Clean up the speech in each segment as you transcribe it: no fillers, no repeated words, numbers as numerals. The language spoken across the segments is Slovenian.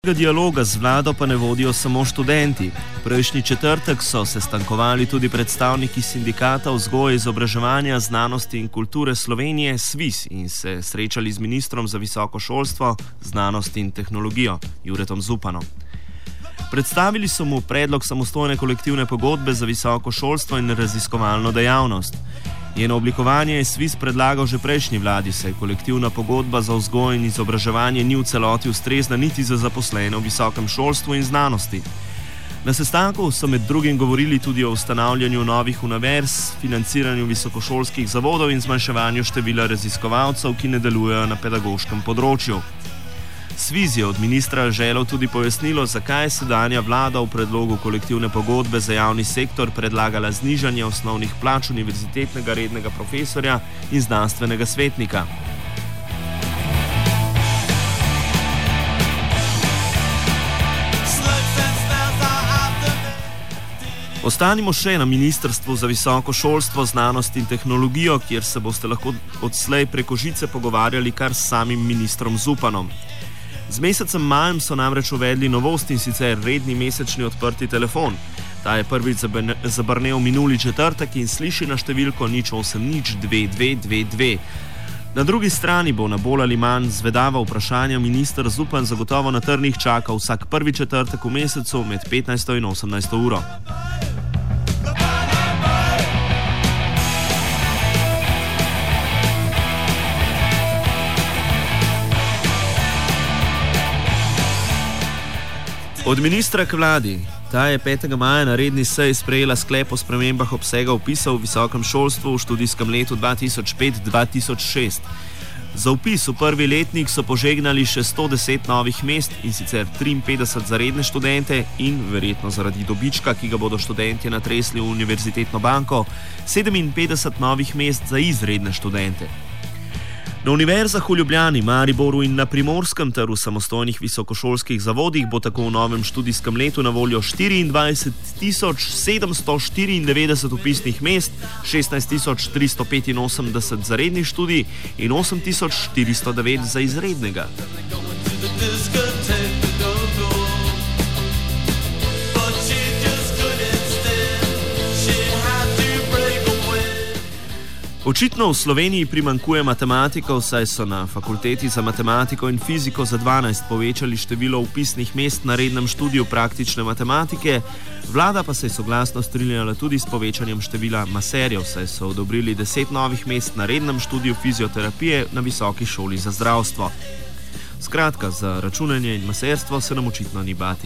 Dialoga z vlado pa ne vodijo samo študenti. Prejšnji četrtek so se stankovali tudi predstavniki sindikata vzgoje, izobraževanja, znanosti in kulture Slovenije SVIS in se srečali z ministrom za visoko šolstvo, znanost in tehnologijo Juretom Zupanom. Predstavili so mu predlog samostojne kolektivne pogodbe za visoko šolstvo in raziskovalno dejavnost. Njeno oblikovanje je SVIS predlagal že prejšnji vladi, saj kolektivna pogodba za vzgojo in izobraževanje ni v celoti ustrezna niti za zaposlene v visokem šolstvu in znanosti. Na sestanku so med drugim govorili tudi o ustanavljanju novih univerz, financiranju visokošolskih zavodov in zmanjševanju števila raziskovalcev, ki ne delujejo na pedagoškem področju. SVIS je od ministra želel tudi pojasnilo, zakaj je sedanja vlada v predlogu kolektivne pogodbe za javni sektor predlagala znižanje osnovnih plač univerzitetnega rednega profesorja in znanstvenega svetnika. Ostanimo še na Ministrstvu za visoko šolstvo, znanost in tehnologijo, kjer se boste lahko odslej preko žice pogovarjali kar s samim ministrom Zupanom. Z mesecem majem so namreč uvedli novost in sicer redni mesečni odprti telefon. Ta je prvič zabrnel minuli četrtek in sliši na številko 0802222. Na drugi strani bo na bolj ali manj zvedava vprašanja minister Zupan zagotovo na trnih čakal vsak prvi četrtek v mesecu med 15. in 18. uro. Od ministra k vladi. Ta je 5. maja na redni seji sprejela sklep o spremembah obsega vpisa v visokem šolstvu v študijskem letu 2005-2006. Za vpis v prvi letnik so požegnali še 110 novih mest, in sicer 53 za redne študente in, verjetno zaradi dobička, ki ga bodo študentje natresli v univerzitetno banko, 57 novih mest za izredne študente. Na univerzah v Ljubljani, Mariboru in na Primorskem ter v samostojnih visokošolskih zavodih bo tako v novem študijskem letu na voljo 24.794 vpisnih mest, 16.385 za redni študij in 8.409 za izrednega. Očitno v Sloveniji primanjkuje matematikov, saj so na fakulteti za matematiko in fiziko za 12 povečali število vpisnih mest na rednem študiju praktične matematike, vlada pa se je soglasno strinjala tudi s povečanjem števila maserjev, saj so odobrili 10 novih mest na rednem študiju fizioterapije na Visoki šoli za zdravstvo. Skratka, za računanje in maserstvo se nam očitno ni bati.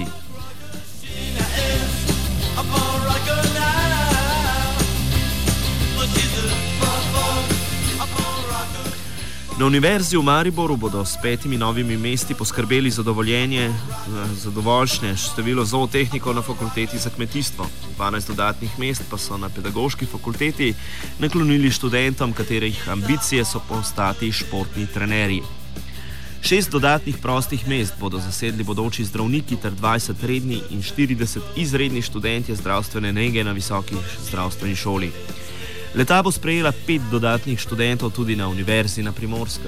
Na Univerzi v Mariboru bodo s 5 novimi mesti poskrbeli za dovoljšne število zootehnikov na fakulteti za kmetijstvo. 12 dodatnih mest pa so na pedagoški fakulteti naklonili študentom, katerih ambicije so postati športni trenerji. 6 dodatnih prostih mest bodo zasedli bodoči zdravniki ter 20 redni in 40 izredni študentje zdravstvene nege na Visoki zdravstveni šoli. Leta bo sprejela 5 dodatnih študentov tudi na Univerzi na Primorskem.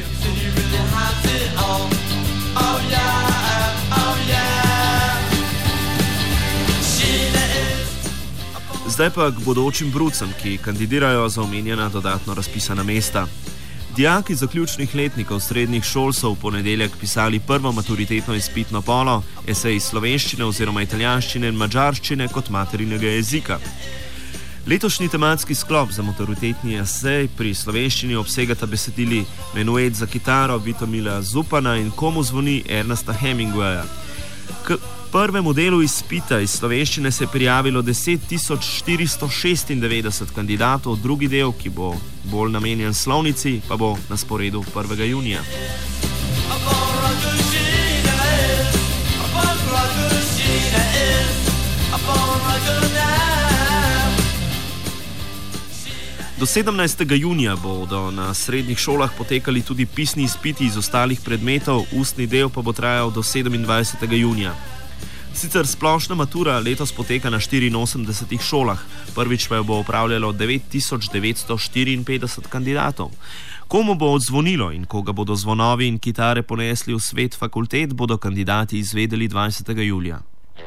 Zdaj pa k bodočim brucem, ki kandidirajo za omenjena dodatno razpisana mesta. Dijaki zaključnih letnikov srednjih šol so v ponedeljek pisali prvo maturitetno izpitno polo, esej iz slovenščine oziroma italijanščine in madžarščine kot materinega jezika. Letošnji tematski sklop za maturitetni esej pri slovenščini obsegata besedili Menuet za kitaro Vitomila Zupana in Komu zvoni Ernesta Hemingwaya. K prvemu delu izpita iz slovenščine se je prijavilo 10.496 kandidatov, drugi del, ki bo bolj namenjen slovnici, pa bo na sporedu 1. junija. Do 17. junija bodo na srednjih šolah potekali tudi pisni izpiti iz ostalih predmetov, ustni del pa bo trajal do 27. junija. Sicer splošna matura letos poteka na 84 šolah, prvič pa jo bo opravljalo 9954 kandidatov. Komu bo odzvonilo in koga bodo zvonovi in kitare ponesli v svet fakultet, bodo kandidati izvedeli 20. julija.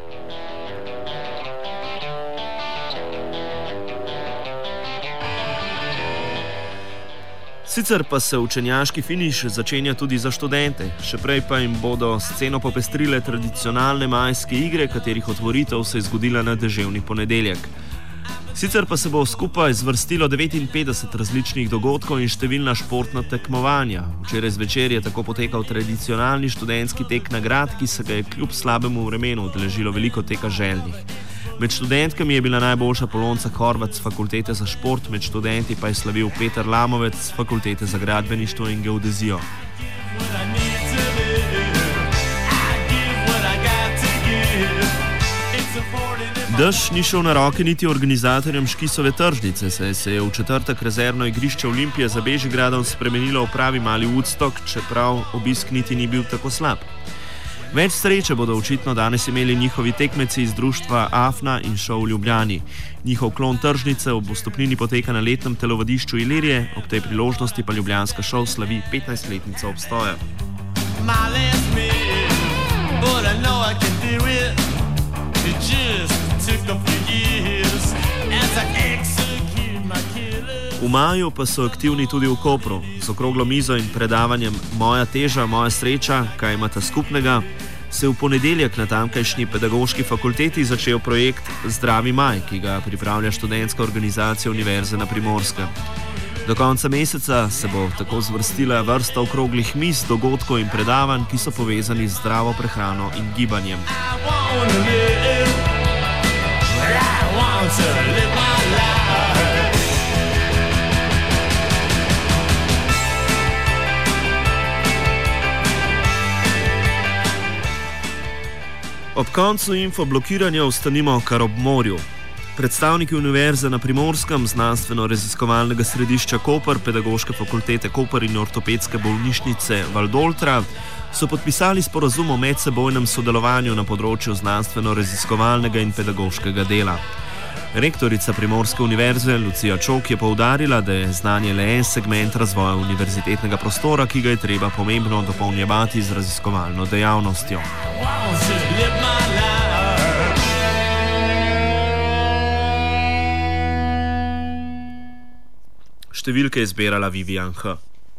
Sicer pa se učenjaški finiš začenja tudi za študente, še prej pa jim bodo sceno popestrile tradicionalne majske igre, katerih otvoritev se je zgodila na deževni ponedeljek. Sicer pa se bo skupaj zvrstilo 59 različnih dogodkov in številna športna tekmovanja. Včeraj zvečer je tako potekal tradicionalni študentski tek nagrad, ki se ga je kljub slabemu vremenu udeležilo veliko teka željnih. Med študentkami je bila najboljša Polonca Horvat z fakultete za šport, med študenti pa je slavil Peter Lamovec z fakultete za gradbeništvo in geodezijo. Dež ni šel na roke niti organizatorjem Škisove tržnice, saj se je v četrtek rezervno igrišče Olimpije za Bežigradom spremenilo v pravi mali Woodstock, čeprav obisk niti ni bil tako slab. Več sreče bodo očitno danes imeli njihovi tekmeci iz društva Afna in Šov v Ljubljani. Njihov klon tržnice ob vstopnini poteka na letnem telovadišču Ilirije, ob tej priložnosti pa ljubljanska Šov slavi 15-letnico obstoja. V maju pa so aktivni tudi v Kopru, z okroglo mizo in predavanjem Moja teža, moja sreča, kaj imata skupnega, se v ponedeljek na tamkajšnji pedagoški fakulteti začel projekt Zdravi maj, ki ga pripravlja študentska organizacija Univerze na Primorskem. Do konca meseca se bo tako zvrstila vrsta okroglih miz, dogodkov in predavanj, ki so povezani z zdravo prehrano in gibanjem. Ob koncu infoblokiranja ostanimo kar ob morju. Predstavniki Univerze na Primorskem, znanstveno-raziskovalnega središča Koper, pedagoške fakultete Koper in ortopedske bolnišnice Valdoltra so podpisali sporazum o medsebojnem sodelovanju na področju znanstveno-raziskovalnega in pedagoškega dela. Rektorica Primorske univerze Lucija Čok je poudarila, da je znanje le en segment razvoja univerzitetnega prostora, ki ga je treba pomembno dopolnjevati z raziskovalno dejavnostjo. Številke je zbirala Vivian H.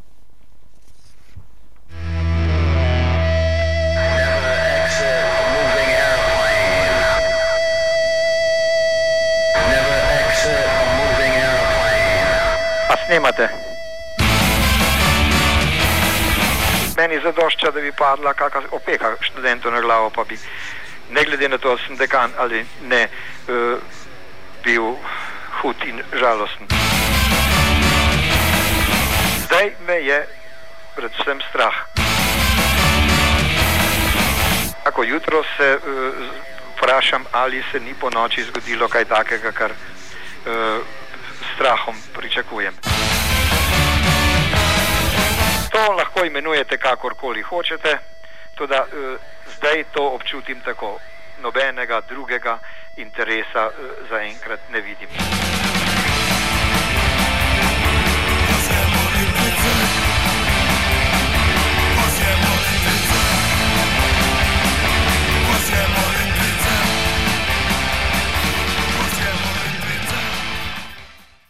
Snemate. Meni zadošča, da bi padla kakšna opeka študentov na glavo, pa bi, ne glede na to, sem dekan ali ne, bil hud in žalosten. Zdaj me je predvsem strah. Tako jutro se vprašam, ali se ni po noči zgodilo kaj takega, kar strahom pričakujem. To lahko imenujete kakorkoli hočete, tudi zdaj to občutim tako. Nobenega drugega interesa zaenkrat ne vidim.